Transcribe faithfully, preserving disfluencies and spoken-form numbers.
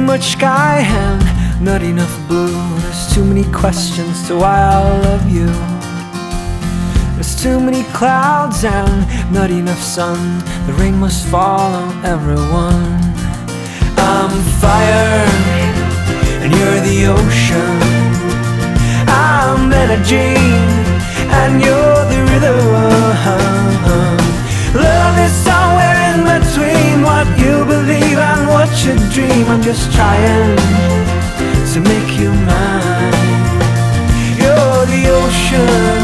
much sky and not enough blue. There's too many questions to why I love you. There's too many clouds and not enough sun. The rain must fall on everyone. I'm fire and you're the ocean. I'm energy and you're the rhythm. Love is somewhere in between what you believe and what you dream. I'm just trying to make you mine. You're the ocean.